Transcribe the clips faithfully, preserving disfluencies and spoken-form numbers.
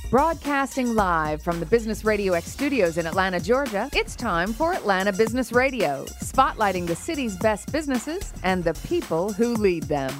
Broadcasting live from the Business Radio X studios in Atlanta, Georgia, it's time for Atlanta Business Radio, spotlighting the city's best businesses and the people who lead them.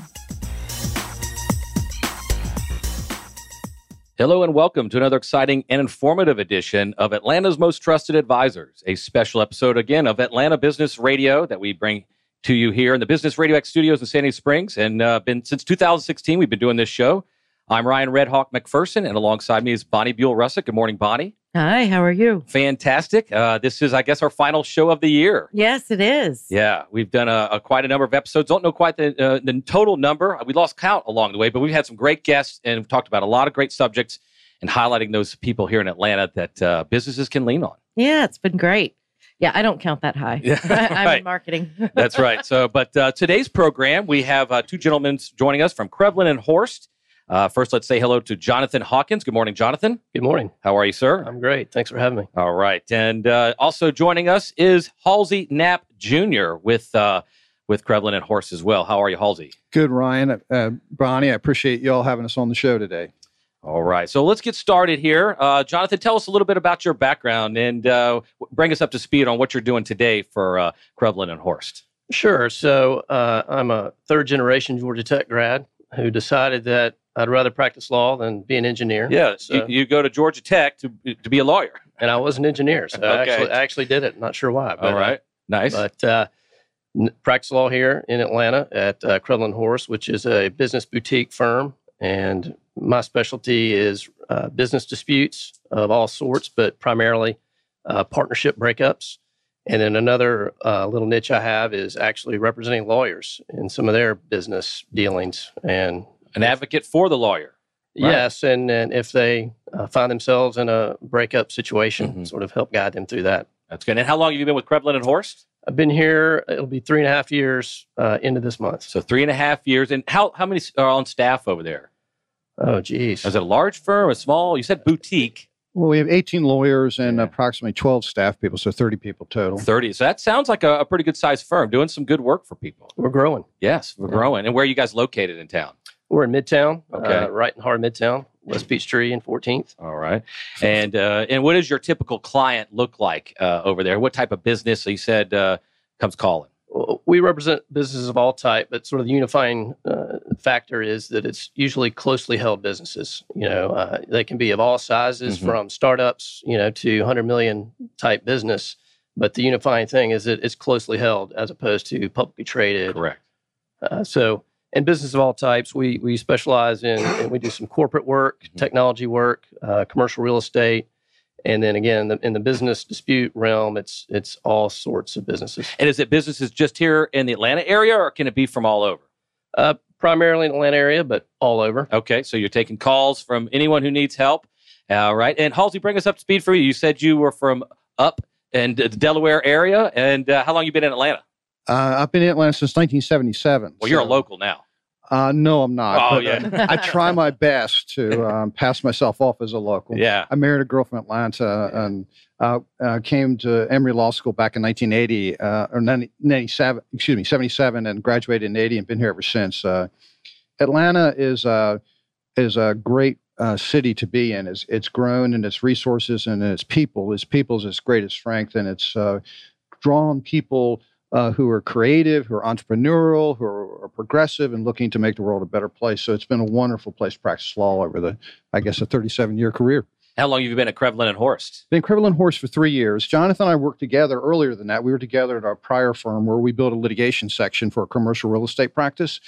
Hello and welcome to another exciting and informative edition of Atlanta's Most Trusted Advisors, a special episode again of Atlanta Business Radio that we bring to you here in the Business Radio X studios in Sandy Springs. And uh, been since two thousand sixteen, we've been doing this show. I'm Ryan Red Hawk McPherson, and alongside me is Bonnie Buell-Russick. Good morning, Bonnie. Hi, how are you? Fantastic. Uh, this is, I guess, our final show of the year. Yes, it is. Yeah, we've done a, a quite a number of episodes. Don't know quite the, uh, the total number. We lost count along the way, but we've had some great guests, and we've talked about a lot of great subjects and highlighting those people here in Atlanta that uh, businesses can lean on. Yeah, it's been great. Yeah, I don't count that high. Yeah, I'm right. in marketing. That's right. So, but uh, today's program, we have uh, two gentlemen joining us from Krevlin and Horst. Uh, first, let's say hello to Jonathan Hawkins. Good morning, Jonathan. Good morning. How are you, sir? I'm great. Thanks for having me. All right. And uh, also joining us is Halsey Knapp Junior with uh, with Krevlin and Horst as well. How are you, Halsey? Good, Ryan. Uh, Bonnie, I appreciate you all having us on the show today. All right. So let's get started here. Uh, Jonathan, tell us a little bit about your background and uh, bring us up to speed on what you're doing today for uh, Krevlin and Horst. Sure. So uh, I'm a third-generation Georgia Tech grad who decided that I'd rather practice law than be an engineer. Yeah, so, you, you go to Georgia Tech to to be a lawyer. And I was an engineer, so Okay. I, actually, I actually did it. Not sure why. But, All right. Nice. But uh, n- practice law here in Atlanta at uh, Krevlin Horst, which is a business boutique firm. And my specialty is uh, business disputes of all sorts, but primarily uh, partnership breakups. And then another uh, little niche I have is actually representing lawyers in some of their business dealings. And An advocate for the lawyer. Right? yes, and, and if they uh, find themselves in a breakup situation, Mhm. sort of help guide them through that. That's good. And how long have you been with Krevlin and Horst? I've been here, it'll be three and a half years uh, into this month. So three and a half years. And how, how many are on staff over there? Oh, geez. Is it a large firm, a small? You said boutique, Well, we have eighteen lawyers and Yeah. approximately twelve staff people, so thirty people total. thirty. So that sounds like a, a pretty good sized firm doing some good work for people. We're growing. Yes, we're Yeah. growing. And where are you guys located in town? We're in Midtown, Okay. uh, right in heart of Midtown, West Peachtree and fourteenth. All right. And uh, and what does your typical client look like uh, over there? What type of business, you said, uh, comes calling? Well, we represent businesses of all type, but sort of the unifying uh, factor is that it's usually closely held businesses. You know, uh, they can be of all sizes, Mhm. from startups, you know, to one hundred million type business. But the unifying thing is that it's closely held as opposed to publicly traded. Correct. Uh, so, in business of all types, we we specialize in, and we do some corporate work, Mhm. technology work, uh, commercial real estate. And then again, the, in the business dispute realm, it's it's all sorts of businesses. And is it businesses just here in the Atlanta area, or can it be from all over? Uh, primarily in the Atlanta area, but all over. Okay, so you're taking calls from anyone who needs help. All right. And Halsey, bring us up to speed for you. You said you were from up in the Delaware area. And uh, how long you been in Atlanta? Uh, I've been in Atlanta since nineteen seventy-seven. Well, you're a so- local now. Uh, no, I'm not. Oh, but, yeah. uh, I try my best to um, pass myself off as a local. Yeah. I married a girl from Atlanta and uh, uh, came to Emory Law School back in nineteen eighty, uh, or ninety-seven, excuse me, seventy-seven, and graduated in eighty and been here ever since. Uh, Atlanta is, uh, is a great uh, city to be in. It's, it's grown in its resources and its people. Its people's its greatest strength, and it's uh, drawn people Uh, who are creative, who are entrepreneurial, who are, are progressive and looking to make the world a better place. So it's been a wonderful place to practice law over the, I guess, a thirty-seven year career. How long have you been at Krevlin and Horst? Been Krevlin Horst for three years. Jonathan and I worked together earlier than that. We were together at our prior firm where we built a litigation section for a commercial real estate practice.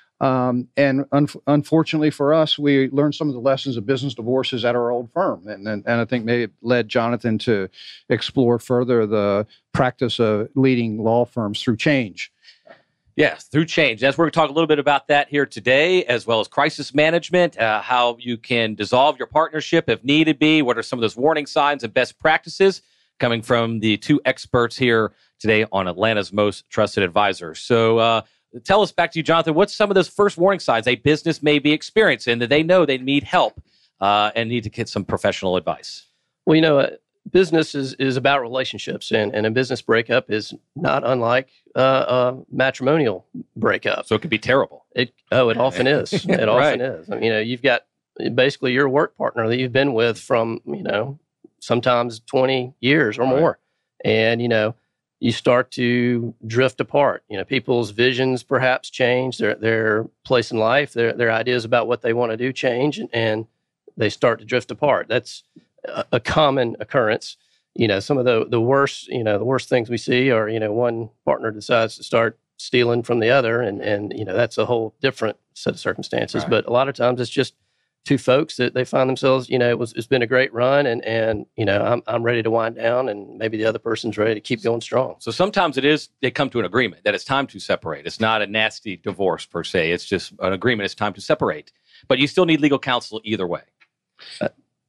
Um, and un- unfortunately for us, we learned some of the lessons of business divorces at our old firm. And, and, and I think maybe it led Jonathan to explore further the practice of leading law firms through change. Yes, through change. That's where we talk a little bit about that here today, as well as crisis management, uh, how you can dissolve your partnership if needed be. What are some of those warning signs and best practices coming from the two experts here today on Atlanta's Most Trusted Advisors. So uh, tell us, back to you, Jonathan, what's some of those first warning signs a business may be experiencing that they know they need help uh, and need to get some professional advice? Well, you know, uh, business is, is about relationships, and, and a business breakup is not unlike uh, a matrimonial breakup. So it could be terrible. It oh, it often is. It Right. often is. I mean, you know, you've got basically your work partner that you've been with from, you know, sometimes twenty years or Right. more. And, you know, you start to drift apart. You know, people's visions perhaps change, their their place in life, their their ideas about what they want to do change, and, and they start to drift apart. That's a, a common occurrence. You know, some of the the worst, you know, the worst things we see are, you know, one partner decides to start stealing from the other, and and you know, that's a whole different set of circumstances. Right. But a lot of times it's just two folks that they find themselves, you know, it was, it's been a great run, and, and, you know, I'm, I'm ready to wind down, and maybe the other person's ready to keep going strong. So sometimes it is, they come to an agreement that it's time to separate. It's not a nasty divorce per se. It's just an agreement. It's time to separate. But you still need legal counsel either way. Uh,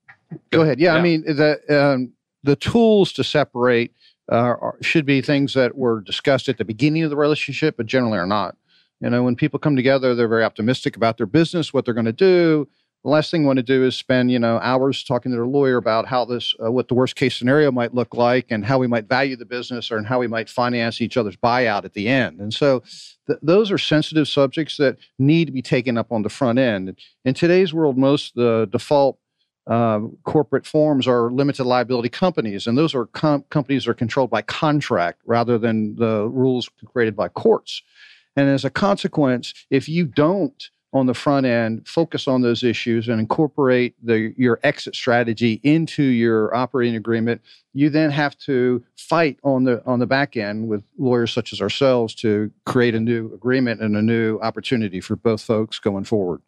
Go ahead. Yeah, Yeah. I mean, the um, the tools to separate uh, are, should be things that were discussed at the beginning of the relationship, but generally are not. You know, when people come together, they're very optimistic about their business, what they're going to do. The last thing you want to do is spend, you know, hours talking to their lawyer about how this, uh, what the worst case scenario might look like, and how we might value the business, or and how we might finance each other's buyout at the end. And so, th- those are sensitive subjects that need to be taken up on the front end. In today's world, most the default uh, corporate forms are limited liability companies, and those are com- companies that are controlled by contract rather than the rules created by courts. And as a consequence, if you don't on the front end focus on those issues and incorporate the your exit strategy into your operating agreement, you then have to fight on the on the back end with lawyers such as ourselves to create a new agreement and a new opportunity for both folks going forward.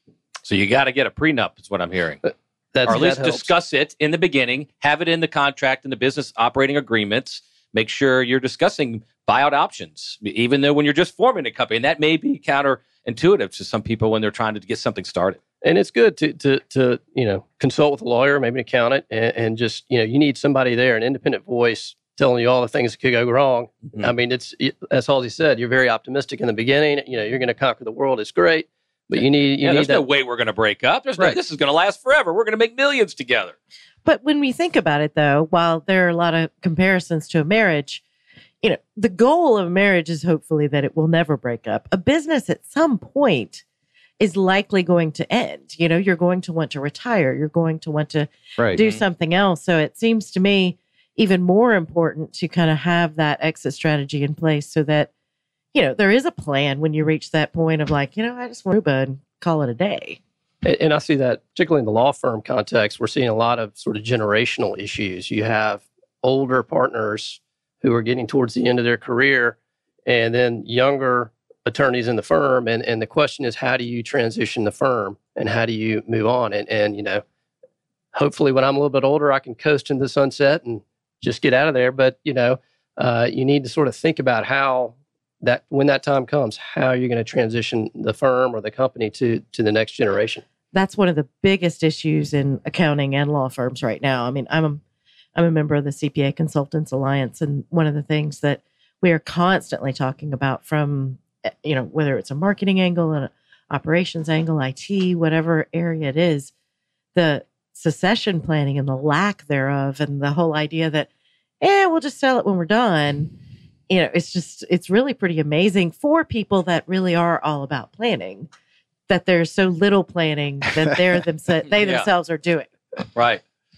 So you got to get a prenup, is what I'm hearing. That's, Or at least that helps. discuss it in the beginning, have it in the contract and the business operating agreements. Make sure you're discussing buyout options, even though when you're just forming a company. And that may be counterintuitive to some people when they're trying to get something started. And it's good to, to, to, you know, consult with a lawyer, maybe an accountant, and, and just, you know, you need somebody there, an independent voice telling you all the things that could go wrong. Mhm. I mean, it's, it, as Halsey said, you're very optimistic in the beginning. You know, you're going to conquer the world. It's great. But you need, you Yeah, need there's that. no way we're going to break up. There's no, Right. this is going to last forever. We're going to make millions together. But when we think about it, though, while there are a lot of comparisons to a marriage, you know, the goal of marriage is hopefully that it will never break up. A business at some point is likely going to end. You know, you're going to want to retire. You're going to want to Right. do something else. So it seems to me even more important to kind of have that exit strategy in place so that, you know, there is a plan when you reach that point of like, you know, I just want to and call it a day. And, and I see that particularly in the law firm context, we're seeing a lot of sort of generational issues. You have older partners who are getting towards the end of their career, and then younger attorneys in the firm. And, and the question is, how do you transition the firm, and how do you move on? And, and, you know, hopefully when I'm a little bit older, I can coast into the sunset and just get out of there. But, you know, uh, you need to sort of think about how that, when that time comes, how you're going to transition the firm or the company to, to the next generation. That's one of the biggest issues in accounting and law firms right now. I mean, I'm a, I'm a member of the C P A Consultants Alliance, and one of the things that we are constantly talking about from, you know, whether it's a marketing angle, an operations angle, I T, whatever area it is, the succession planning and the lack thereof, and the whole idea that, eh, we'll just sell it when we're done. You know, it's just, it's really pretty amazing for people that really are all about planning, that there's so little planning that they're themselves, they Yeah. themselves are doing. Right.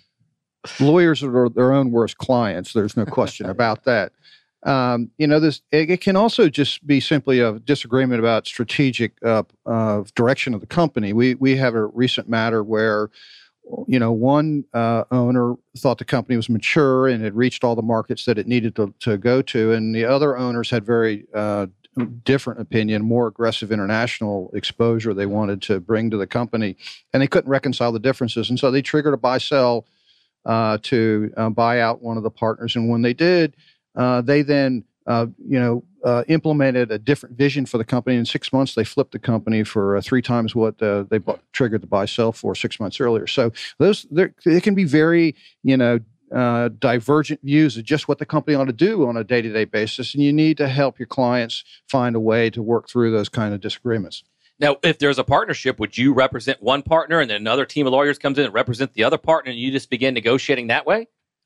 Lawyers are their own worst clients. There's no question about that. Um, you know, this it, it can also just be simply a disagreement about strategic uh, uh, direction of the company. We we have a recent matter where, you know, one uh, owner thought the company was mature and had reached all the markets that it needed to, to go to, and the other owners had very uh, different opinion, more aggressive international exposure they wanted to bring to the company, and they couldn't reconcile the differences, and so they triggered a buy-sell uh, to uh, buy out one of the partners, and when they did, uh, they then uh, you know uh, implemented a different vision for the company. In six months, they flipped the company for uh, three times what uh, they bought, triggered the buy-sell for six months earlier. So those it can be very you know. Uh, divergent views of just what the company ought to do on a day-to-day basis, and you need to help your clients find a way to work through those kind of disagreements. Now, if there's a partnership, would you represent one partner and then another team of lawyers comes in and represent the other partner, and you just begin negotiating that way?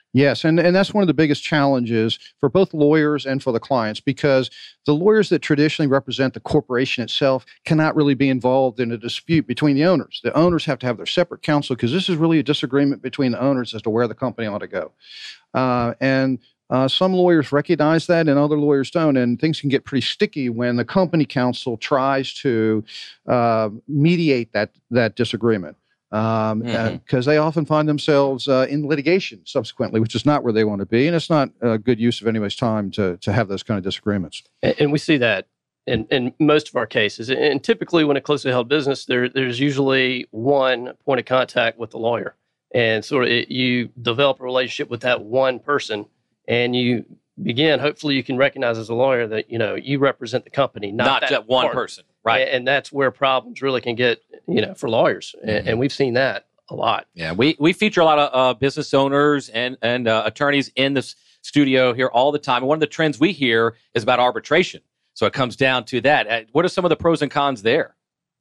Yes, and, and that's one of the biggest challenges for both lawyers and for the clients, because the lawyers that traditionally represent the corporation itself cannot really be involved in a dispute between the owners. The owners have to have their separate counsel, because this is really a disagreement between the owners as to where the company ought to go. Uh, and uh, some lawyers recognize that and other lawyers don't, and things can get pretty sticky when the company counsel tries to uh, mediate that, that disagreement. Um, because mm-hmm. they often find themselves uh, in litigation subsequently, which is not where they want to be, and it's not a good use of anybody's time to to have those kind of disagreements. And, and we see that in, in most of our cases. And typically, when a closely held business, there there's usually one point of contact with the lawyer, and sort of it, you develop a relationship with that one person, and you begin. Hopefully, you can recognize as a lawyer that you know you represent the company, not, not that just one part. person. Right. And, and that's where problems really can get, you know, for lawyers. And, mm-hmm. and we've seen that a lot. Yeah, we we feature a lot of uh, business owners and, and uh, attorneys in this studio here all the time. And one of the trends we hear is about arbitration. So it comes down to that. Uh, what are some of the pros and cons there?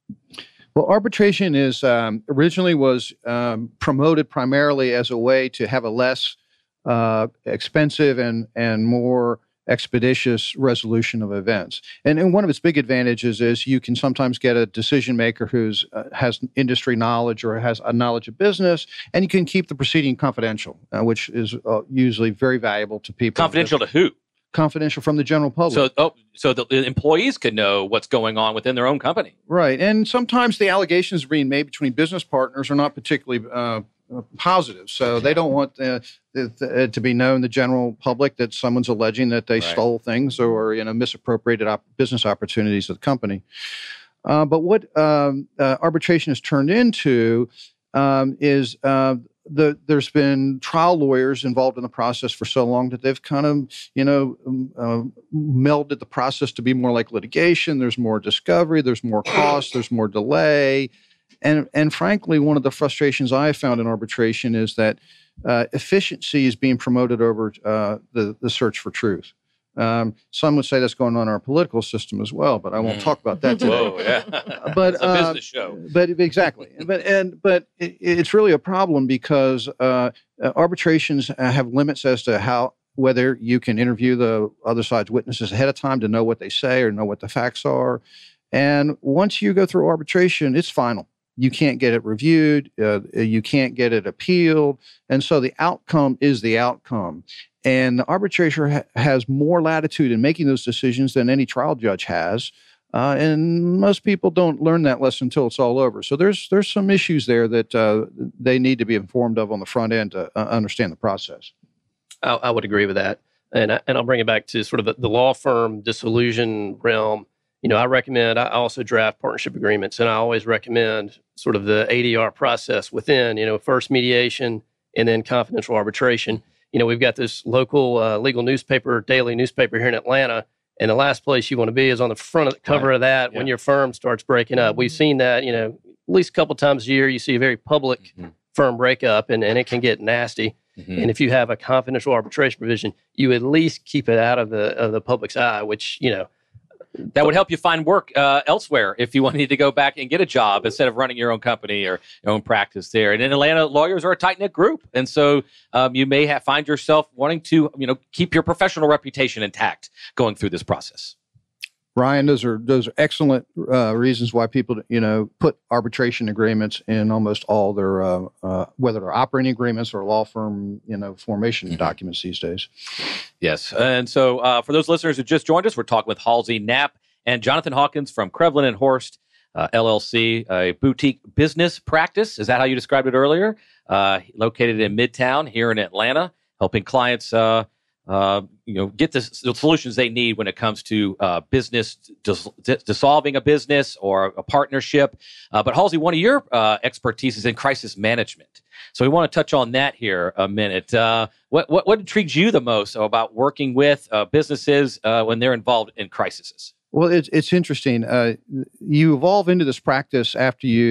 Well, arbitration is um, originally was um, promoted primarily as a way to have a less uh, expensive and, and more expeditious resolution of events. And, and one of its big advantages is you can sometimes get a decision maker who's uh, has industry knowledge or has a knowledge of business, and you can keep the proceeding confidential, uh, which is uh, usually very valuable to people. Confidential to who? Confidential from the general public. So, oh, so the employees could know what's going on within their own company. Right. And sometimes the allegations being made between business partners are not particularly uh, positive. So they don't want uh, it to be known, the general public, that someone's alleging that they right. stole things or, you know, misappropriated op- business opportunities of the company. Uh, but what um, uh, arbitration has turned into um, is uh, the there's been trial lawyers involved in the process for so long that they've kind of, you know, uh, melded the process to be more like litigation. There's more discovery, there's more cost, there's more delay. And and frankly, one of the frustrations I have found in arbitration is that uh, efficiency is being promoted over uh, the, the search for truth. Um, some would say that's going on in our political system as well, but I won't mm. talk about that today. Whoa, yeah. But it's a uh, business show. But exactly. but and but it, it's really a problem because uh, uh, arbitrations have limits as to how whether you can interview the other side's witnesses ahead of time to know what they say or know what the facts are. And once you go through arbitration, it's final. You can't get it reviewed. Uh, you can't get it appealed. And so the outcome is the outcome. And the arbitrator ha- has more latitude in making those decisions than any trial judge has. Uh, and most people don't learn that lesson until it's all over. So there's there's some issues there that uh, they need to be informed of on the front end to uh, understand the process. I, I would agree with that. And, I, and I'll bring it back to sort of the, the law firm dissolution realm. You know, I recommend, I also draft partnership agreements, and I always recommend sort of the A D R process within, you know, first mediation and then confidential arbitration. You know, we've got this local uh, legal newspaper, daily newspaper here in Atlanta, and the last place you want to be is on the front of the cover right. of that yeah. when your firm starts breaking up. We've seen that, you know, at least a couple times a year, you see a very public mm-hmm. firm breakup, and, and it can get nasty. Mm-hmm. And if you have a confidential arbitration provision, you at least keep it out of the of the public's eye, which, you know, that would help you find work uh, elsewhere if you wanted to go back and get a job instead of running your own company or your own practice there. And in Atlanta, lawyers are a tight-knit group. And so um, you may have, find yourself wanting to, you know, keep your professional reputation intact going through this process. Ryan, those are those are excellent uh, reasons why people, you know, put arbitration agreements in almost all their, uh, uh, whether they're operating agreements or law firm, you know, formation mm-hmm. documents these days. Yes, and so uh, for those listeners who just joined us, we're talking with Halsey Knapp and Jonathan Hawkins from Krevlin and Horst uh, L L C, a boutique business practice. Is that how you described it earlier? Uh, located in Midtown here in Atlanta, helping clients. Uh, Uh, you know, get the, the solutions they need when it comes to uh, business, dis- dissolving a business or a partnership. Uh, but Halsey, one of your uh, expertise is in crisis management. So we want to touch on that here a minute. Uh, what, what what intrigues you the most about working with uh, businesses uh, when they're involved in crises? Well, it's it's interesting. Uh, you evolve into this practice after you've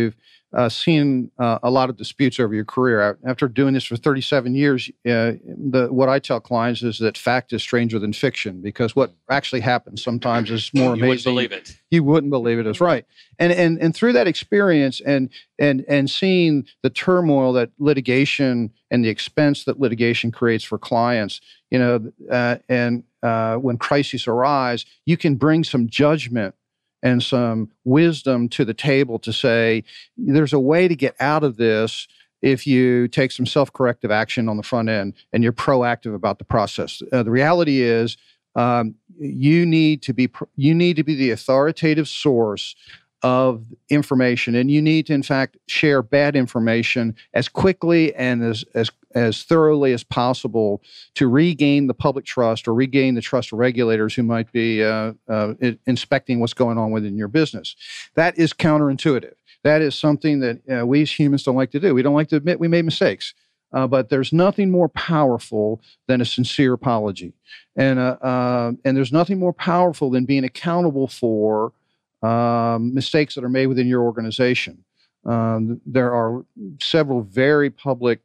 uh, seen uh, a lot of disputes over your career. After doing this for thirty-seven years, uh, the, what I tell clients is that fact is stranger than fiction, because what actually happens sometimes is more You amazing. wouldn't believe it. You wouldn't believe it. That's right. And and and through that experience and and and seeing the turmoil that litigation and the expense that litigation creates for clients, you know, uh, and uh, when crises arise, you can bring some judgment and some wisdom to the table to say, there's a way to get out of this if you take some self-corrective action on the front end and you're proactive about the process. Uh, the reality is, um, you need to be you need to be the authoritative source of information, and you need to, in fact, share bad information as quickly and as as as thoroughly as possible to regain the public trust or regain the trust of regulators who might be uh, uh, inspecting what's going on within your business. That is counterintuitive. That is something that uh, we as humans don't like to do. We don't like to admit we made mistakes. Uh, but there's nothing more powerful than a sincere apology. And, uh, uh, and there's nothing more powerful than being accountable for um, mistakes that are made within your organization. Um, there are several very public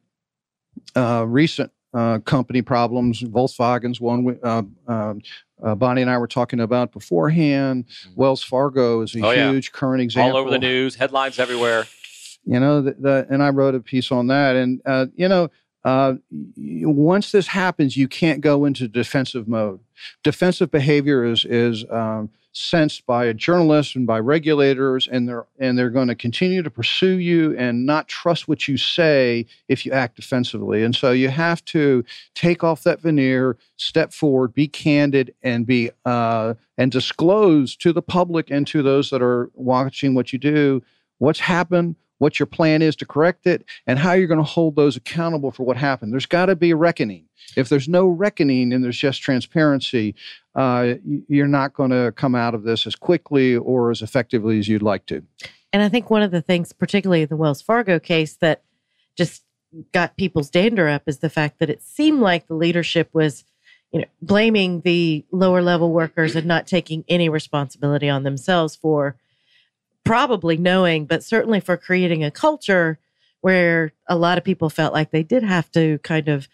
uh, recent uh, company problems. Volkswagen's one uh, uh, uh, Bonnie and I were talking about beforehand. Wells Fargo is a Oh, yeah. huge current example. All over the news, headlines everywhere. You know, the, the, and I wrote a piece on that. And, uh, you know, uh, once this happens, you can't go into defensive mode. Defensive behavior is is um, sensed by a journalist and by regulators, and they're and they're going to continue to pursue you and not trust what you say if you act defensively. And so you have to take off that veneer, step forward, be candid, and be uh, and disclose to the public and to those that are watching what you do what's happened, what your plan is to correct it, and how you're going to hold those accountable for what happened. There's got to be a reckoning. If there's no reckoning and there's just transparency, uh, you're not going to come out of this as quickly or as effectively as you'd like to. And I think one of the things, particularly the Wells Fargo case, that just got people's dander up is the fact that it seemed like the leadership was, you know, blaming the lower level workers and not taking any responsibility on themselves for probably knowing, but certainly for creating a culture where a lot of people felt like they did have to kind of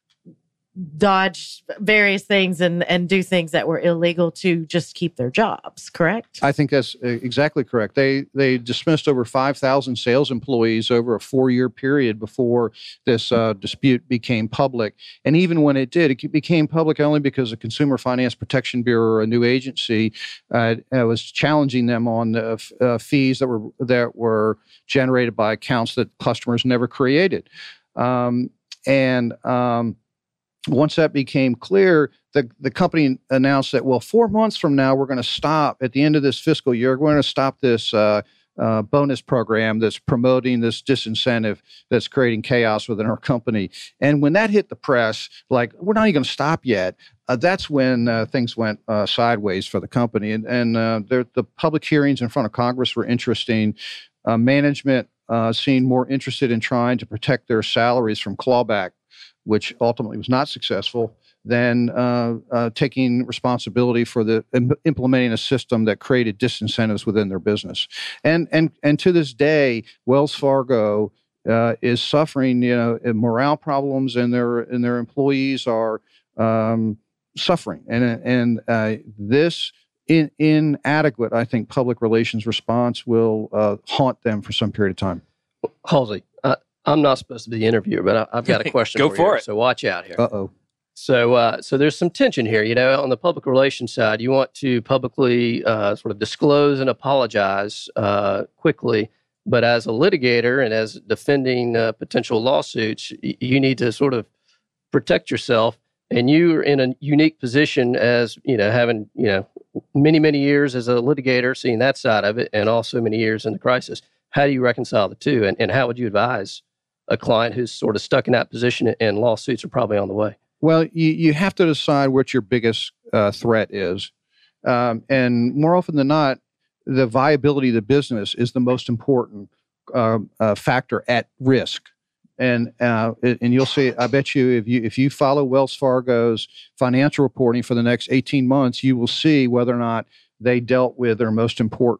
dodge various things and, and do things that were illegal to just keep their jobs, correct? I think that's exactly correct. They they dismissed over five thousand sales employees over a four-year period before this uh, dispute became public. And even when it did, it became public only because the Consumer Finance Protection Bureau, a new agency, uh, was challenging them on the f- uh, fees that were that were generated by accounts that customers never created. Um, and um, Once that became clear, the, the company announced that, well, four months from now, we're going to stop at the end of this fiscal year. We're going to stop this uh, uh, bonus program that's promoting this disincentive that's creating chaos within our company. And when that hit the press, like, we're not even going to stop yet. Uh, that's when uh, things went uh, sideways for the company. And, and uh, the public hearings in front of Congress were interesting. Uh, management uh, seemed more interested in trying to protect their salaries from clawback, which ultimately was not successful, than uh, uh, taking responsibility for the im- implementing a system that created disincentives within their business. And and and to this day, Wells Fargo uh, is suffering, you know, morale problems, and their and their employees are um, suffering. And and uh, this in, inadequate, I think, public relations response will uh, haunt them for some period of time. Halsey, uh, I'm not supposed to be the interviewer, but I, I've got a question Go for, for you, it. so watch out here. Uh-oh. So, uh, so there's some tension here. You know, on the public relations side, you want to publicly uh, sort of disclose and apologize uh, quickly, but as a litigator and as defending uh, potential lawsuits, y- you need to sort of protect yourself. And you're in a unique position as, you know, having, you know, many, many years as a litigator, seeing that side of it, and also many years in the crisis. How do you reconcile the two? And, and how would you advise a client who's sort of stuck in that position and lawsuits are probably on the way? Well, you, you have to decide what your biggest uh, threat is. Um, and more often than not, the viability of the business is the most important uh, uh, factor at risk. And uh, and you'll see, I bet you, if you if you follow Wells Fargo's financial reporting for the next eighteen months, you will see whether or not they dealt with their most important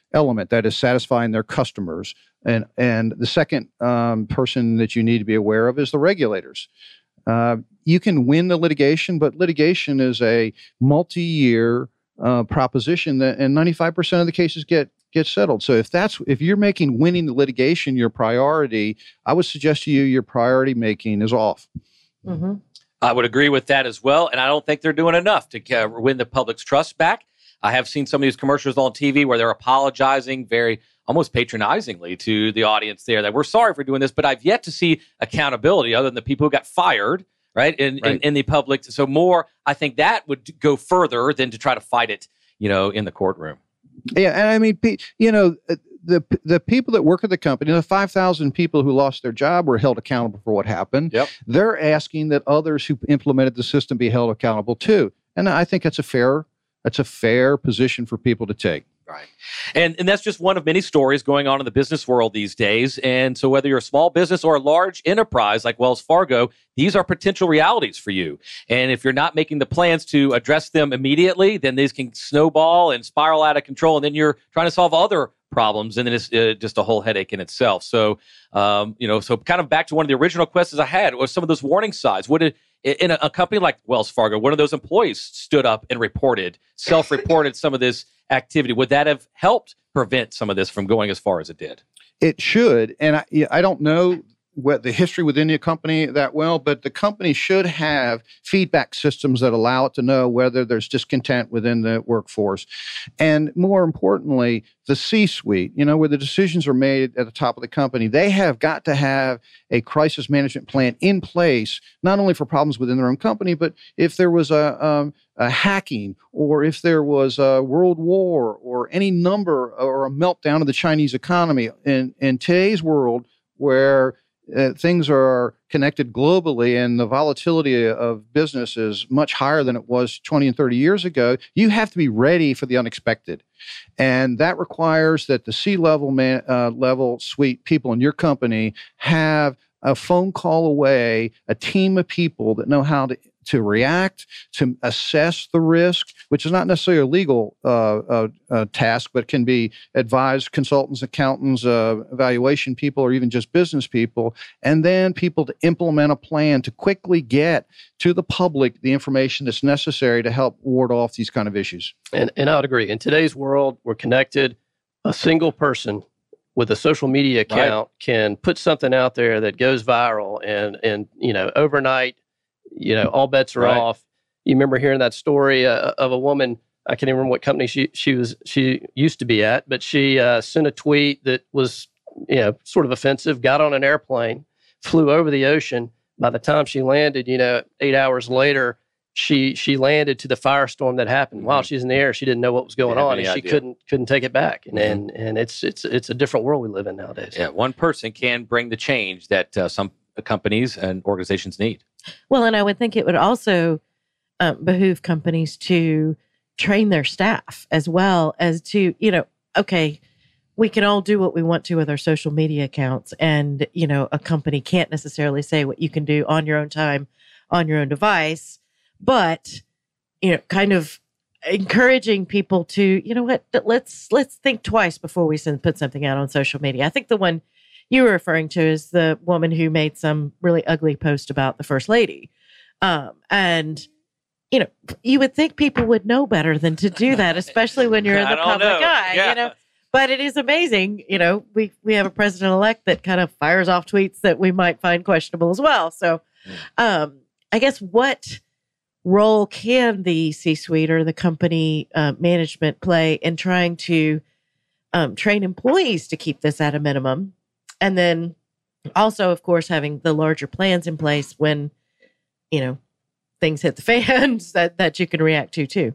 element, that is satisfying their customers. And and the second um, person that you need to be aware of is the regulators. Uh, you can win the litigation, but litigation is a multi-year uh, proposition that, and ninety-five percent of the cases get get settled. So if that's if you're making winning the litigation your priority, I would suggest to you your priority making is off. Mm-hmm. I would agree with that as well, and I don't think they're doing enough to uh, win the public's trust back. I have seen some of these commercials on T V where they're apologizing very almost patronizingly to the audience there that we're sorry for doing this, but I've yet to see accountability other than the people who got fired, right, in, right. in, in the public. So more, I think that would go further than to try to fight it, you know, in the courtroom. Yeah, and I mean, you know, the the people that work at the company, the five thousand people who lost their job were held accountable for what happened. Yep. They're asking that others who implemented the system be held accountable too. And I think that's a fair that's a fair position for people to take. Right. And and that's just one of many stories going on in the business world these days. And so whether you're a small business or a large enterprise like Wells Fargo, these are potential realities for you. And if you're not making the plans to address them immediately, then these can snowball and spiral out of control. And then you're trying to solve other problems, and then it's uh, just a whole headache in itself. So, um, you know, so kind of back to one of the original questions I had was some of those warning signs. Would it, in a, a company like Wells Fargo, one of those employees stood up and reported, self-reported some of this activity, would that have helped prevent some of this from going as far as it did? It should. And I, I don't know what the history within the company that well, but the company should have feedback systems that allow it to know whether there's discontent within the workforce. And more importantly, the C-suite, you know, where the decisions are made at the top of the company, they have got to have a crisis management plan in place, not only for problems within their own company, but if there was a, um, a hacking, or if there was a world war, or any number, or a meltdown of the Chinese economy. In, in today's world, where Uh, things are connected globally and the volatility of business is much higher than it was twenty and thirty years ago, you have to be ready for the unexpected. And that requires that the C-level man, uh, level suite people in your company have a phone call away, a team of people that know how to to react, to assess the risk, which is not necessarily a legal uh, uh, uh, task, but can be advised consultants, accountants, uh, evaluation people, or even just business people, and then people to implement a plan to quickly get to the public the information that's necessary to help ward off these kind of issues. And, and I would agree. In today's world, we're connected. A single person with a social media account right. can put something out there that goes viral, and, and you know, overnight, you know, all bets are right. off. You remember hearing that story uh, of a woman, I can't even remember what company she she was she used to be at, but she uh, sent a tweet that was, you know, sort of offensive, got on an airplane, flew over the ocean. By the time she landed, you know, eight hours later, she she landed to the firestorm that happened. Mm-hmm. While she's in the air, she didn't know what was going on, and she idea. couldn't couldn't take it back. And, mm-hmm. and and it's it's it's a different world we live in nowadays. Yeah, one person can bring the change that uh, some companies and organizations need. Well, and I would think it would also um, behoove companies to train their staff as well as to, you know, okay, we can all do what we want to with our social media accounts. And, you know, a company can't necessarily say what you can do on your own time, on your own device, but, you know, kind of encouraging people to, you know what, let's, let's think twice before we send, put something out on social media. I think the one you were referring to is the woman who made some really ugly post about the first lady. Um, and, you know, you would think people would know better than to do that, especially when you're in the public know. eye, yeah. you know. But it is amazing, you know, we, we have a president-elect that kind of fires off tweets that we might find questionable as well. So um, I guess what role can the C-suite or the company uh, management play in trying to um, train employees to keep this at a minimum? And then also, of course, having the larger plans in place when, you know, things hit the fans that, that you can react to too.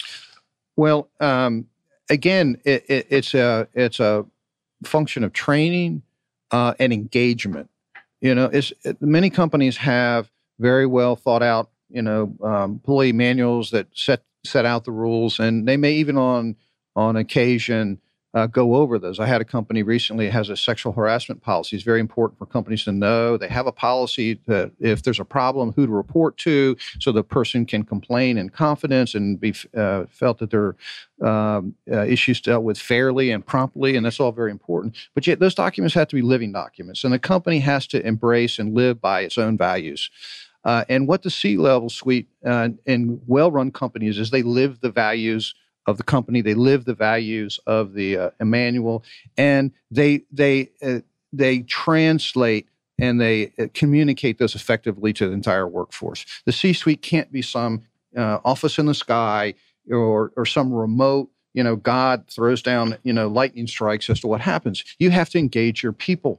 Well, um, again, it, it, it's a it's a function of training uh, and engagement. You know, it's it, many companies have very well thought out, you know, um, employee manuals that set set out the rules, and they may even on on occasion uh, go over those. I had a company recently that has a sexual harassment policy. It's very important for companies to know. They have a policy that if there's a problem, who to report to, so the person can complain in confidence and be uh, felt that their um, uh, issues dealt with fairly and promptly, and that's all very important. But yet those documents have to be living documents, and the company has to embrace and live by its own values. Uh, and what the C-level suite uh, in well-run companies is they live the values of the company, they live the values of the uh, manual, and they they uh, they translate and they uh, communicate those effectively to the entire workforce. The C-suite can't be some uh, office in the sky or or some remote, you know, God throws down, you know, lightning strikes as to what happens. You have to engage your people.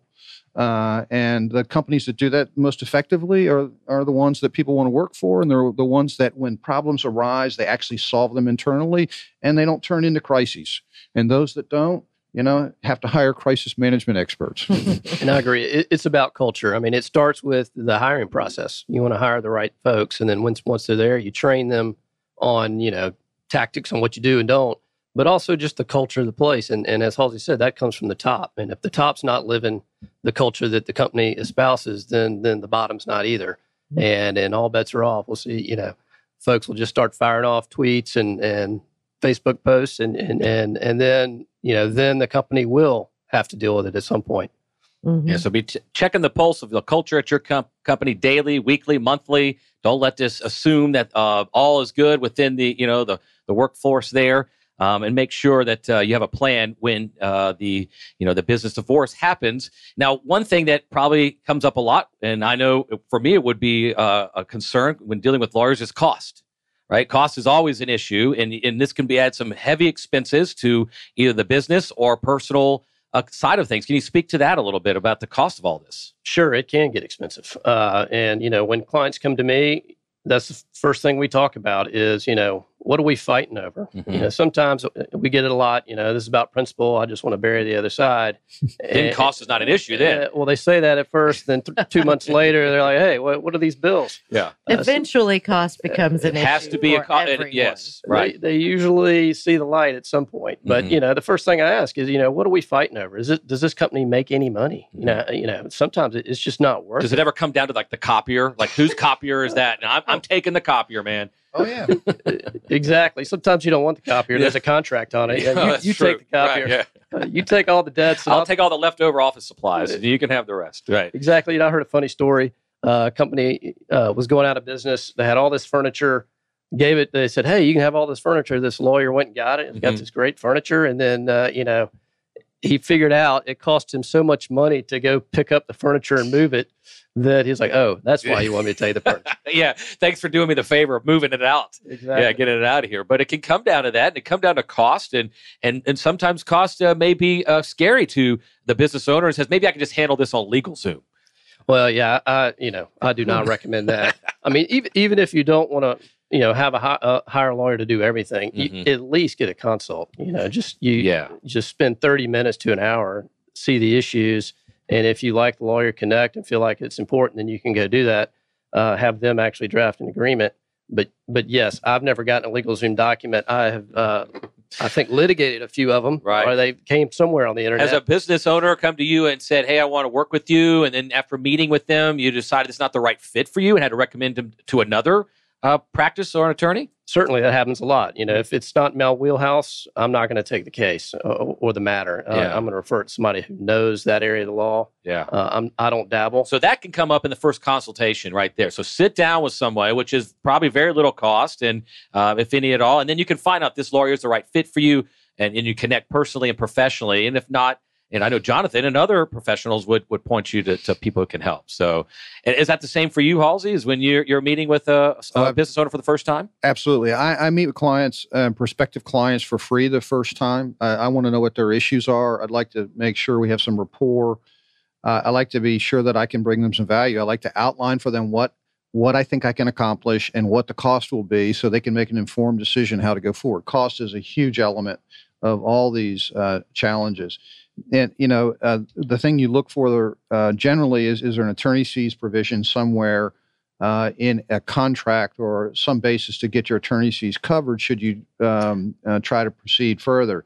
Uh, and the companies that do that most effectively are, are the ones that people want to work for. And they're the ones that when problems arise, they actually solve them internally and they don't turn into crises. And those that don't, you know, have to hire crisis management experts. And I agree. It, it's about culture. I mean, it starts with the hiring process. You want to hire the right folks. And then once, once they're there, you train them on, you know, tactics on what you do and don't, but also just the culture of the place. And, and as Halsey said, that comes from the top. And if the top's not living the culture that the company espouses, then then the bottom's not either. Mm-hmm. And and all bets are off. We'll see, you know, folks will just start firing off tweets and, and Facebook posts and, and, and, and then, you know, then the company will have to deal with it at some point. Mm-hmm. Yeah, so be t- checking the pulse of the culture at your com- company daily, weekly, monthly. Don't let this assume that uh, all is good within the, you know, the, the workforce there. Um, and make sure that uh, you have a plan when uh, the you know the business divorce happens. Now, one thing that probably comes up a lot, and I know for me it would be uh, a concern when dealing with lawyers, is cost. Right, cost is always an issue, and and this can be add some heavy expenses to either the business or personal uh, side of things. Can you speak to that a little bit about the cost of all this? Sure, it can get expensive, uh, and you know when clients come to me, that's the first thing we talk about is you know. What are we fighting over? Mm-hmm. You know, sometimes we get it a lot. You know, this is about principle. I just want to bury the other side. Then and, cost is not an issue. Then, uh, well, they say that at first. Then th- two months later, they're like, "Hey, what, what are these bills?" Yeah. Uh, Eventually, so, cost becomes an it issue. It has to be for a cost. Everyone. Yes, right. They, they usually see the light at some point. But mm-hmm. you know, the first thing I ask is, you know, what are we fighting over? Is it does this company make any money? Mm-hmm. You know, you know, sometimes it's just not worth. Does it ever come down to like the copier? Like whose copier is that? And I'm I'm taking the copier, man. Oh, yeah. Exactly. Sometimes you don't want the copier. There's a contract on it. Yeah, oh, you you take the copier. Right, yeah. uh, you take all the debts. I'll, I'll take all the leftover office supplies. And you can have the rest. Right. Exactly. You know, I heard a funny story. Uh, a company uh, was going out of business. They had all this furniture. Gave it. They said, "Hey, you can have all this furniture." This lawyer went and got it. He's got mm-hmm. this great furniture. And then, uh, you know, he figured out it cost him so much money to go pick up the furniture and move it that he's like, "Oh, that's why you want me to take the furniture." Yeah, thanks for doing me the favor of moving it out. Exactly. Yeah, getting it out of here. But it can come down to that, and it come down to cost, and and and sometimes cost uh, may be uh, scary to the business owner and says, maybe I can just handle this on LegalZoom. Well, yeah, I you know I do not recommend that. I mean, even even if you don't want to, you know, have a hi- uh, hire a lawyer to do everything, mm-hmm. you at least get a consult. You know, just you yeah. just spend thirty minutes to an hour, see the issues. And if you like the lawyer, connect and feel like it's important, then you can go do that. Uh, have them actually draft an agreement. But but yes, I've never gotten a LegalZoom document. I have, uh, I think, litigated a few of them, right. or they came somewhere on the internet. Has a business owner come to you and said, "Hey, I want to work with you," and then after meeting with them, you decided it's not the right fit for you and had to recommend them to another uh, practice or an attorney? Certainly, that happens a lot. You know, if it's not my wheelhouse, I'm not going to take the case or, or the matter. Uh, yeah. I'm going to refer it to somebody who knows that area of the law. Yeah, uh, I'm, I don't dabble. So that can come up in the first consultation right there. So sit down with somebody, which is probably very little cost, and uh, if any at all, and then you can find out if this lawyer is the right fit for you, and, and you connect personally and professionally. And if not, and I know Jonathan and other professionals would, would point you to, to people who can help. So is that the same for you, Halsey, is when you're, you're meeting with a, a uh, business owner for the first time? Absolutely. I, I meet with clients, uh, prospective clients for free the first time. I, I want to know what their issues are. I'd like to make sure we have some rapport. Uh, I like to be sure that I can bring them some value. I like to outline for them what what I think I can accomplish and what the cost will be so they can make an informed decision how to go forward. Cost is a huge element of all these uh, challenges. And, you know, uh, the thing you look for uh, generally is, is there an attorney's fees provision somewhere uh, in a contract or some basis to get your attorney's fees covered should you um, uh, try to proceed further.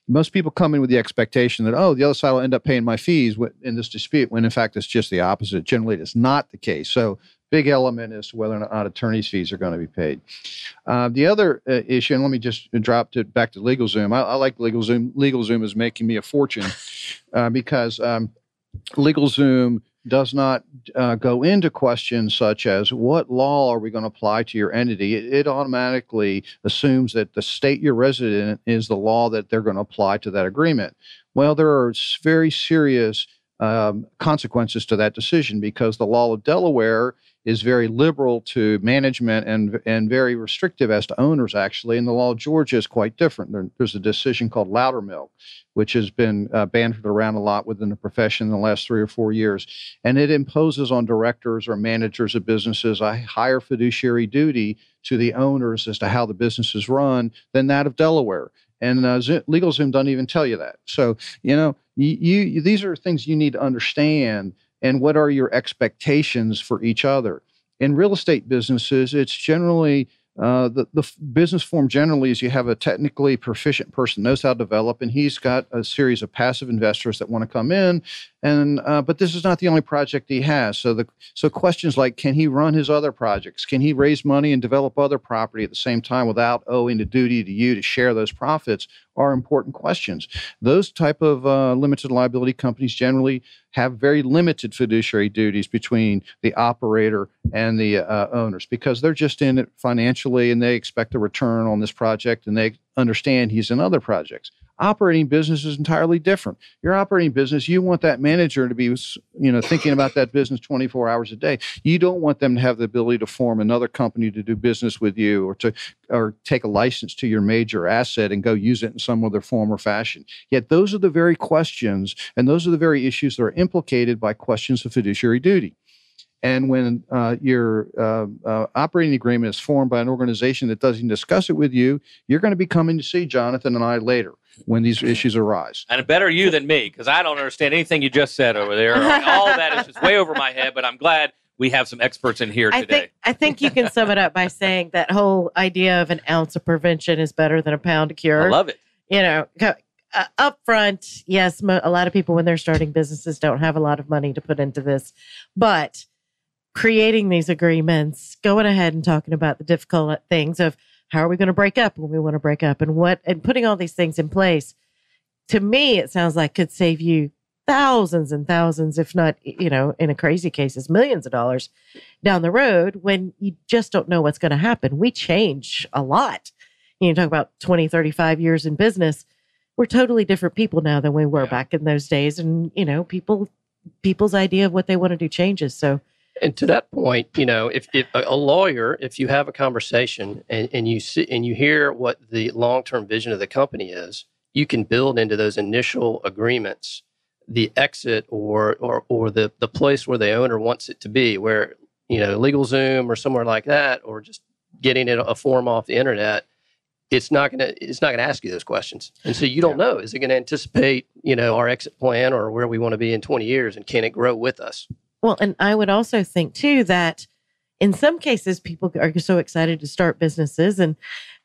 most people come in with the expectation that, oh, the other side will end up paying my fees in this dispute, when in fact it's just the opposite. Generally, it's not the case. So big element as to whether or not attorney's fees are going to be paid. Uh, the other uh, issue, and let me just drop it back to LegalZoom. I, I like LegalZoom. LegalZoom is making me a fortune uh, because um, LegalZoom does not uh, go into questions such as what law are we going to apply to your entity. It, it automatically assumes that the state you're resident in is the law that they're going to apply to that agreement. Well, there are very serious um, consequences to that decision, because the law of Delaware is very liberal to management and and very restrictive as to owners, actually. And the law of Georgia is quite different. There, there's a decision called Loudermilk, which has been uh, bandied around a lot within the profession in the last three or four years. And it imposes on directors or managers of businesses a higher fiduciary duty to the owners as to how the business is run than that of Delaware. And uh, Z- LegalZoom doesn't even tell you that. So, you know, you, you these are things you need to understand. And what are your expectations for each other? In real estate businesses, it's generally uh, the, the business form generally is you have a technically proficient person, knows how to develop, and he's got a series of passive investors that want to come in. And uh, but this is not the only project he has. So the so questions like, can he run his other projects? Can he raise money and develop other property at the same time without owing a duty to you to share those profits are important questions. Those type of uh, limited liability companies generally have very limited fiduciary duties between the operator and the uh, owners, because they're just in it financially and they expect a return on this project and they understand he's in other projects. Operating business is entirely different. Your operating business, you want that manager to be, you know, thinking about that business twenty-four hours a day. You don't want them to have the ability to form another company to do business with you, or to or take a license to your major asset and go use it in some other form or fashion. Yet those are the very questions, and those are the very issues that are implicated by questions of fiduciary duty. And when uh, your uh, uh, operating agreement is formed by an organization that doesn't discuss it with you, you're going to be coming to see Jonathan and I later when these issues arise. And better you than me, because I don't understand anything you just said over there. All of that is just way over my head, but I'm glad we have some experts in here I today. Think, I think you can sum it up by saying that whole idea of an ounce of prevention is better than a pound of cure. I love it. You know, uh, up front, yes, mo- a lot of people when they're starting businesses don't have a lot of money to put into this, but creating these agreements, going ahead and talking about the difficult things of how are we going to break up when we want to break up, and what, and putting all these things in place, to me, it sounds like could save you thousands and thousands, if not, you know, in a crazy cases, millions of dollars down the road when you just don't know what's going to happen. We change a lot. You talk about twenty, thirty-five years in business. We're totally different people now than we were yeah. back in those days. And, you know, people, people's idea of what they want to do changes. So, and to that point, you know, if, if a lawyer, if you have a conversation and, and you see and you hear what the long-term vision of the company is, you can build into those initial agreements the exit or or or the the place where the owner wants it to be, where, you know, LegalZoom or somewhere like that, or just getting it a form off the internet. It's not gonna it's not gonna ask you those questions, and so you don't yeah. know, is it going to anticipate, you know, our exit plan or where we want to be in twenty years, and can it grow with us? Well, and I would also think, too, that in some cases, people are so excited to start businesses and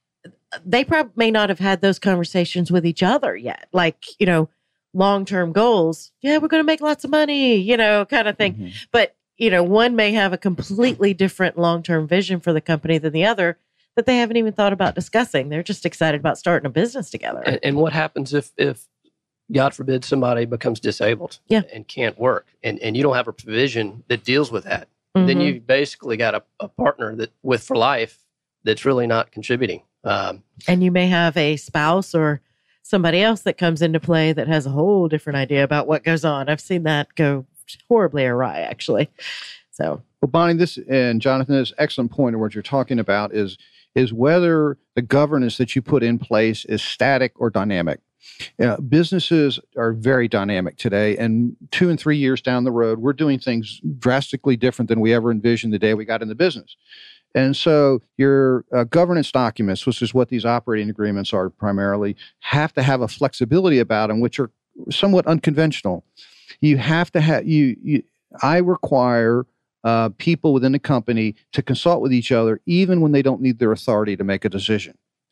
they probably may not have had those conversations with each other yet. Like, you know, long-term goals. Yeah, we're going to make lots of money, you know, kind of thing. Mm-hmm. But, you know, one may have a completely different long-term vision for the company than the other that they haven't even thought about discussing. They're just excited about starting a business together. And, and what happens if, if, God forbid, somebody becomes disabled yeah. and can't work, and, and you don't have a provision that deals with that? Mm-hmm. Then you've basically got a, a partner that with for life that's really not contributing. Um, and you may have a spouse or somebody else that comes into play that has a whole different idea about what goes on. I've seen that go horribly awry, actually. So, well, Bonnie, this and Jonathan, this excellent point of what you're talking about is is whether the governance that you put in place is static or dynamic. Uh, businesses are very dynamic today, and two and three years down the road, we're doing things drastically different than we ever envisioned the day we got in the business. And so your uh, governance documents, which is what these operating agreements are primarily, have to have a flexibility about them, which are somewhat unconventional. You have to have, you, you I require uh, people within the company to consult with each other, even when they don't need their authority to make a decision.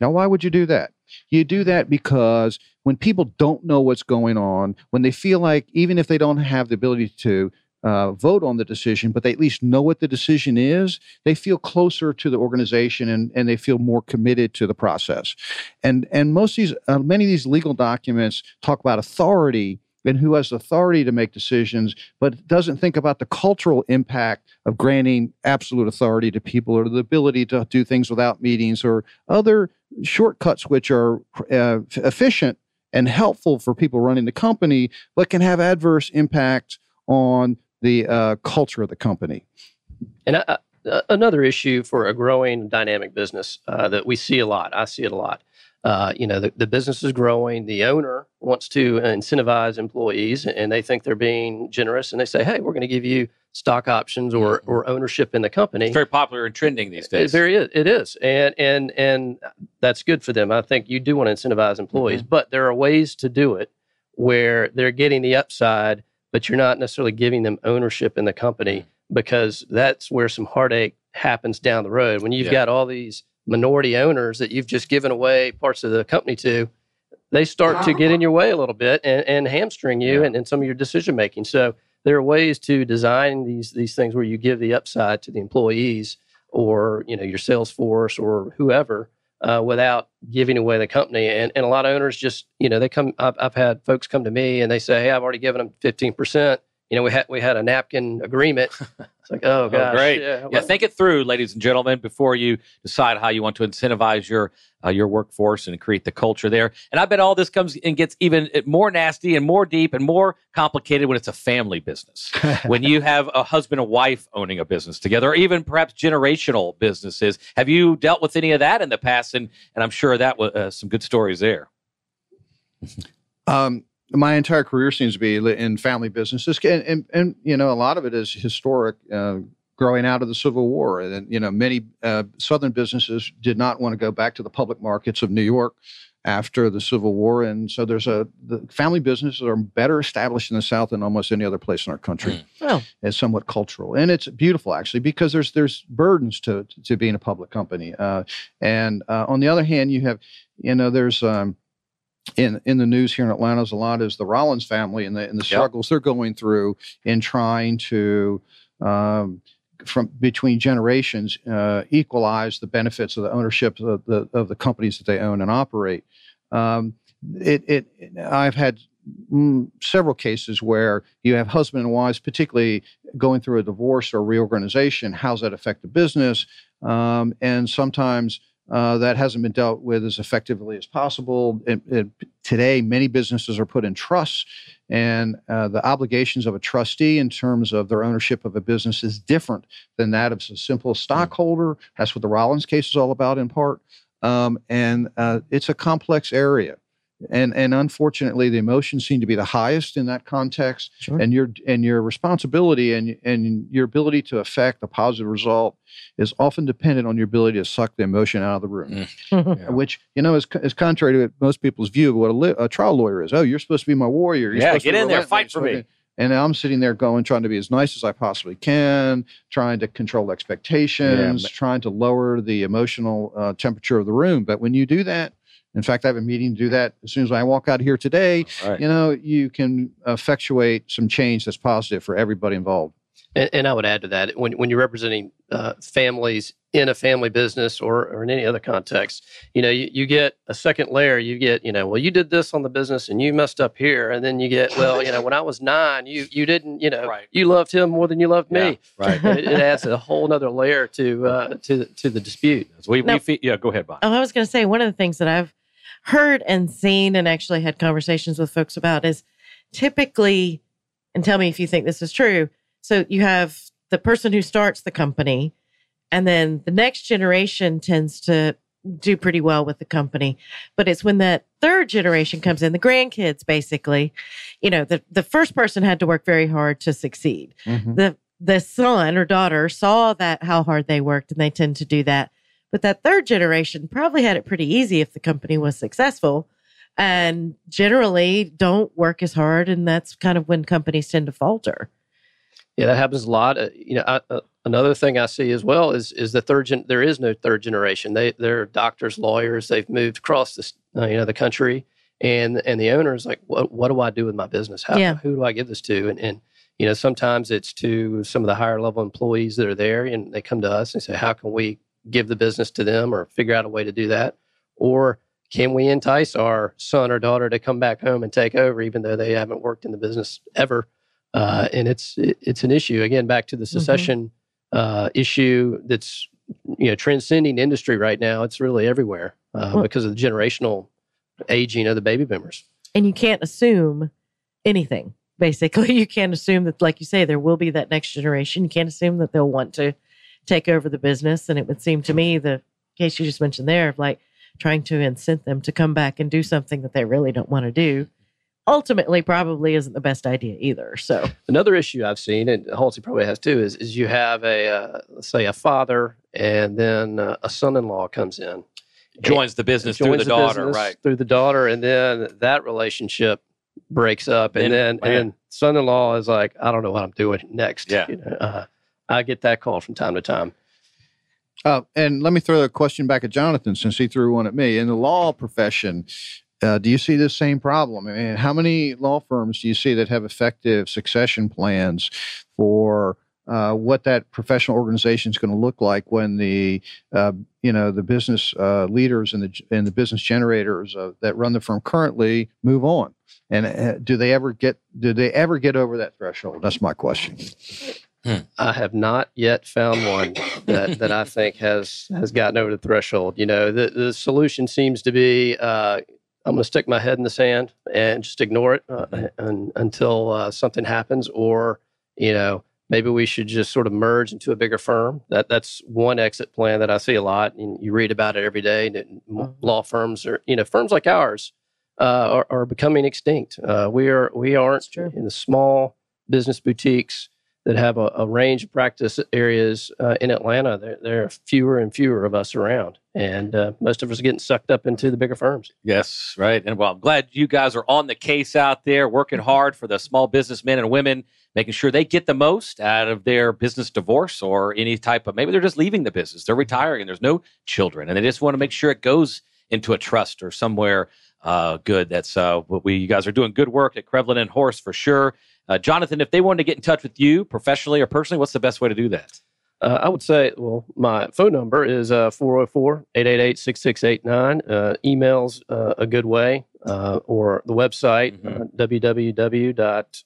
Now, why would you do that? You do that because when people don't know what's going on, when they feel like even if they don't have the ability to uh, vote on the decision, but they at least know what the decision is, they feel closer to the organization and, and they feel more committed to the process. And and most of these, uh, many of these legal documents talk about authority and who has authority to make decisions, but doesn't think about the cultural impact of granting absolute authority to people or the ability to do things without meetings or other shortcuts which are uh, efficient and helpful for people running the company, but can have adverse impact on the uh, culture of the company. And uh, uh, another issue for a growing dynamic business uh, that we see a lot, I see it a lot. Uh, you know, the, the business is growing. The owner wants to incentivize employees, and they think they're being generous. And they say, "Hey, we're going to give you stock options or Mm-hmm. or ownership in the company." It's very popular and trending these days. It very is. It is, and and and that's good for them. I think you do want to incentivize employees, Mm-hmm. but there are ways to do it where they're getting the upside, but you're not necessarily giving them ownership in the company, because that's where some heartache happens down the road when you've Yeah. got all these minority owners that you've just given away parts of the company to. They start to get in your way a little bit and, and hamstring you Yeah. and, and some of your decision making. So there are ways to design these these things where you give the upside to the employees or, you know, your sales force or whoever uh, without giving away the company. And and a lot of owners just, you know, they come. I've, I've had folks come to me and they say, "Hey, I've already given them fifteen percent. You know, we had we had a napkin agreement." It's like, oh gosh, Oh, great. yeah. Yeah, well, think it through, ladies and gentlemen, before you decide how you want to incentivize your uh, your workforce and create the culture there. And I bet all this comes and gets even more nasty and more deep and more complicated when it's a family business. When you have a husband and wife owning a business together, or even perhaps generational businesses. Have you dealt with any of that in the past? And and I'm sure that was uh, some good stories there. Um, my entire career seems to be li- in family businesses, and, and, and you know, a lot of it is historic, uh, growing out of the Civil War. And, you know, many uh, Southern businesses did not want to go back to the public markets of New York after the Civil War. And so there's a, the family businesses are better established in the South than almost any other place in our country. Well, It's somewhat cultural, and it's beautiful actually, because there's there's burdens to to being a public company. Uh, and uh, on the other hand, you have, you know, there's um, in in the news here in Atlanta, there's a lot is the Rollins family and the and the struggles they're going through in trying to um, from between generations uh, equalize the benefits of the ownership of the of the companies that they own and operate. Um, it it I've had mm, several cases where you have husband and wives, particularly going through a divorce or reorganization. How's that affect the business? Um, and sometimes uh, that hasn't been dealt with as effectively as possible. It, it, today, many businesses are put in trusts, and uh, the obligations of a trustee in terms of their ownership of a business is different than that of a simple stockholder. That's what the Rollins case is all about in part. Um, and uh, it's a complex area. And and unfortunately, the emotions seem to be the highest in that context. Sure. And your and your responsibility and and your ability to affect a positive result is often dependent on your ability to suck the emotion out of the room. Mm. Yeah. Which, you know, is is contrary to most people's view of what a, li- a trial lawyer is. Oh, you're supposed to be my warrior. You're Yeah, supposed to get be in there, relentless. fight for me. Okay. And I'm sitting there going, trying to be as nice as I possibly can, trying to control expectations, Yeah, trying to lower the emotional uh, temperature of the room. But when you do that, in fact, I have a meeting to do that as soon as I walk out here today. All right. You know, you can effectuate some change that's positive for everybody involved. And, and I would add to that, when when you're representing uh, families in a family business or, or in any other context, you know, you, you get a second layer. You get, you know, well, you did this on the business and you messed up here. And then you get, well, you know, when I was nine, you you didn't, you know, Right. you loved him more than you loved Yeah, me. right. it, it adds a whole other layer to uh, to to the dispute. So we, No. we fe- yeah, go ahead, Bob. Oh, I was going to say, one of the things that I've heard and seen and actually had conversations with folks about is typically, and tell me if you think this is true. So you have the person who starts the company, and then the next generation tends to do pretty well with the company. But it's when that third generation comes in, the grandkids, basically, you know, the, the first person had to work very hard to succeed. Mm-hmm. The the son or daughter saw that how hard they worked, and they tend to do that. But that third generation probably had it pretty easy if the company was successful, and generally don't work as hard. And that's kind of when companies tend to falter. Yeah, that happens a lot. Uh, you know, I, uh, another thing I see as well is is the third gen, there is no third generation. They they're doctors, lawyers. They've moved across this uh, you know the country, and and the owner is like, what what do I do with my business? How Yeah. who do I give this to? And and you know sometimes it's to some of the higher level employees that are there, and they come to us and say, how can we give the business to them, or figure out a way to do that, or can we entice our son or daughter to come back home and take over, even though they haven't worked in the business ever? Uh, and it's it, it's an issue. Again, back to the succession mm-hmm. uh, issue that's you know transcending industry right now. It's really everywhere uh, well, because of the generational aging of the baby boomers. And you can't assume anything. Basically, you can't assume that, like you say, there will be that next generation. You can't assume that they'll want to take over the business. And it would seem to me, the case you just mentioned there, of like trying to incent them to come back and do something that they really don't want to do, ultimately probably isn't the best idea either. So another issue I've seen, and Halsey probably has too, is is you have a uh, let's say a father, and then uh, a son-in-law comes in, joins the business joins through the, the daughter, business right? Through the daughter, and then that relationship breaks up, and then man. and then son-in-law is like, I don't know what I'm doing next. Yeah, you know, uh, I get that call from time to time. Uh, and let me throw the question back at Jonathan, since he threw one at me. In the law profession, uh, do you see this same problem? I mean, how many law firms do you see that have effective succession plans for uh, what that professional organization is going to look like when the uh, you know the business uh, leaders and the and the business generators uh, that run the firm currently move on? And uh, do they ever get do they ever get over that threshold? That's my question. Hmm. I have not yet found one that, that I think has has gotten over the threshold. You know, the, the solution seems to be uh, I'm going to stick my head in the sand and just ignore it uh, and, until uh, something happens, or you know, maybe we should just sort of merge into a bigger firm. That that's one exit plan that I see a lot, and you read about it every day. That law firms are, you know, firms like ours uh, are, are becoming extinct. Uh, we are we aren't in the small business boutiques that have a, a range of practice areas uh, in Atlanta. There, there are fewer and fewer of us around, and uh, most of us are getting sucked up into the bigger firms. Yes, right. And well, I'm glad you guys are on the case out there, working hard for the small businessmen and women, making sure they get the most out of their business divorce or any type of, maybe they're just leaving the business, they're retiring and there's no children, and they just want to make sure it goes into a trust or somewhere uh, good. That's uh, what we, you guys are doing good work at Krevlin and Horst for sure. Uh, Jonathan, if they wanted to get in touch with you professionally or personally, what's the best way to do that? Uh, I would say, well, my phone number is uh, four oh four, eight eight eight, six six eight nine. Uh, email's uh, a good way, uh, or the website, mm-hmm. uh, w w w dot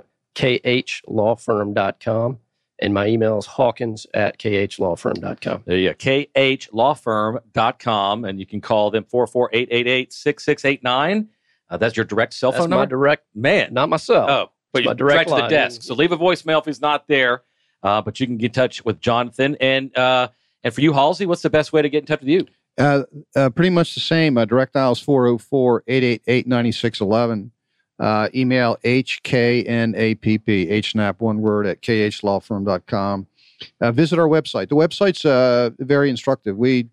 k h law firm dot com. And my email is hawkins at k h law firm dot com. There you go, k h law firm dot com. And you can call them four oh four, eight eight eight, six six eight nine. Uh, that's your direct cell That's phone number? my direct, man, not myself. Oh. But you direct to the desk. So leave a voicemail if he's not there. Uh, but you can get in touch with Jonathan. And uh, and for you, Halsey, what's the best way to get in touch with you? Uh, uh, pretty much the same. Uh, direct dial is four oh four, eight eight eight, nine six one one. Uh, email H K N A P P, H N A P, one word, at k h law firm dot com. Uh, visit our website. The website's uh, very instructive. We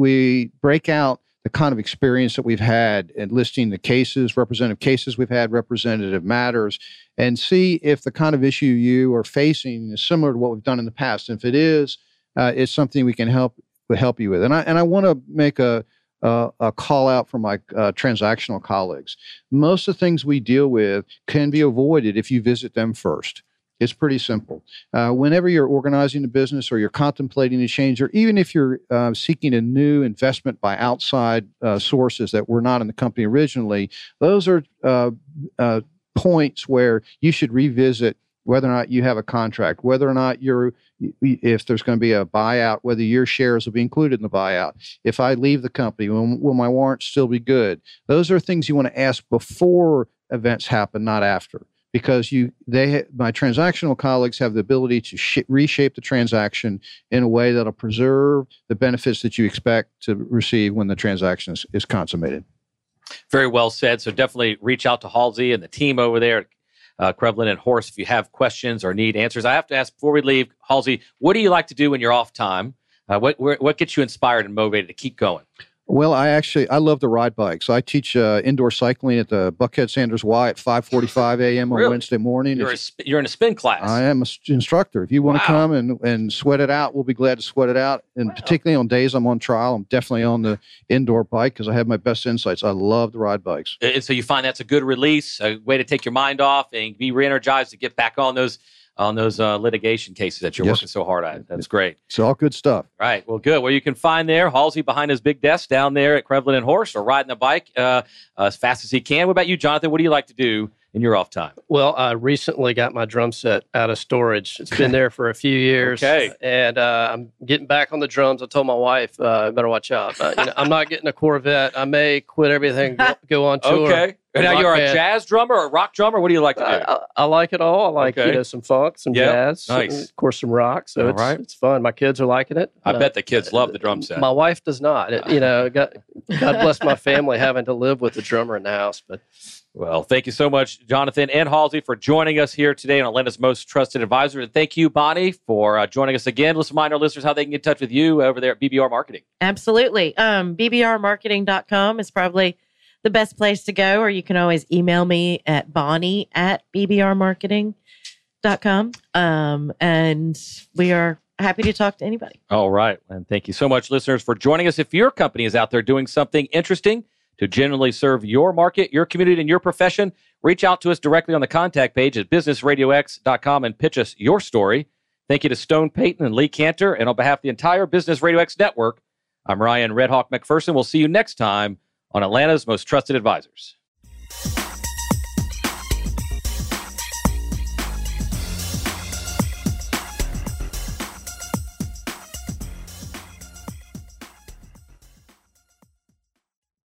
we break out the kind of experience that we've had in listing the cases, representative cases we've had, representative matters, and see if the kind of issue you are facing is similar to what we've done in the past. And if it is, uh, it's something we can help help you with. And I and I want to make a uh, a call out for my uh, transactional colleagues. Most of the things we deal with can be avoided if you visit them first. It's pretty simple. Uh, whenever you're organizing a business or you're contemplating a change, or even if you're uh, seeking a new investment by outside uh, sources that were not in the company originally, those are uh, uh, points where you should revisit whether or not you have a contract, whether or not you're, if there's going to be a buyout, whether your shares will be included in the buyout. If I leave the company, will, will my warrants still be good? Those are things you want to ask before events happen, not after. Because you, they, my transactional colleagues have the ability to sh- reshape the transaction in a way that'll preserve the benefits that you expect to receive when the transaction is, is consummated. Very well said. So definitely reach out to Halsey and the team over there at uh, Krevlin and Horst if you have questions or need answers. I have to ask before we leave, Halsey, what do you like to do in your off time? Uh, what what gets you inspired and motivated to keep going? Well, I actually I love to ride bikes. I teach uh, indoor cycling at the Buckhead Sanders Y at five forty-five a.m. on Really? Wednesday morning. You're, a, If- sp- you're in a spin class. I am an instructor. If you want Wow. to come and, and sweat it out, we'll be glad to sweat it out. And Wow. particularly on days I'm on trial, I'm definitely on the indoor bike because I have my best insights. I love to ride bikes. And so you find that's a good release, a way to take your mind off and be re-energized to get back on those on those uh, litigation cases that you're Yes. working so hard at. That's great. It's all good stuff. Right. Well, good. Well, you can find there Halsey behind his big desk down there at Krevlin and Horse, or riding the bike uh, as fast as he can. What about you, Jonathan? What do you like to do in your off time? Well, I recently got my drum set out of storage. It's been there for a few years. Okay. And uh, I'm getting back on the drums. I told my wife, uh, better watch out. Uh, you know, I'm not getting a Corvette. I may quit everything, go, go on tour. Okay. And now Rock you're a band. jazz drummer or a rock drummer? What do you like to do? I, I, I like it all. I like Okay. you know some funk, some Yeah. jazz, Nice. and of course some rock. So All it's right. it's fun. My kids are liking it. I Uh, bet the kids love the drum set. My wife does not. It, you know, God, God bless my family having to live with a drummer in the house. But Well, thank you so much, Jonathan and Halsey, for joining us here today on Atlanta's Most Trusted Advisor. And thank you, Bonnie, for uh, joining us again. Let's remind our listeners how they can get in touch with you over there at B B R Marketing. Absolutely. Um, b b r marketing dot com is probably the best place to go, or you can always email me at bonnie at b b r marketing dot com. Um, and we are happy to talk to anybody. All right. And thank you so much, listeners, for joining us. If your company is out there doing something interesting to genuinely serve your market, your community, and your profession, reach out to us directly on the contact page at business radio x dot com and pitch us your story. Thank you to Stone Payton and Lee Cantor. And on behalf of the entire Business Radio X network, I'm Ryan Red Hawk McPherson. We'll see you next time on Atlanta's Most Trusted Advisors.